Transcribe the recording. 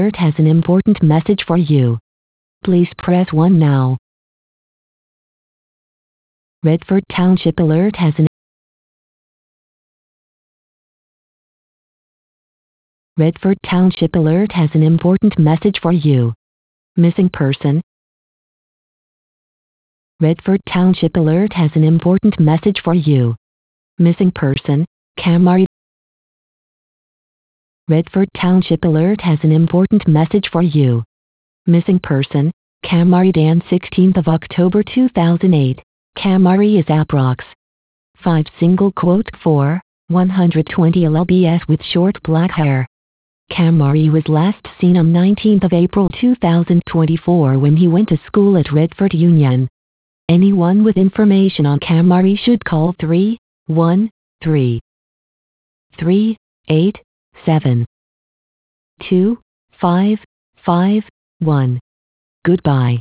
alert has an important message for you. Please press 1 now. Redford Township alert has an Redford Township alert has an important message for you. Missing person. Redford Township alert has an important message for you. Missing person, Camari. Redford Township alert has an important message for you. Missing person, Camari Dan 16th of October 2008. Camari is approx. 5 single quote 4, 120 lbs with short black hair. Camari was last seen on 19th of April 2024 when he went to school at Redford Union. Anyone with information on Camari should call 313-387-2551. Goodbye.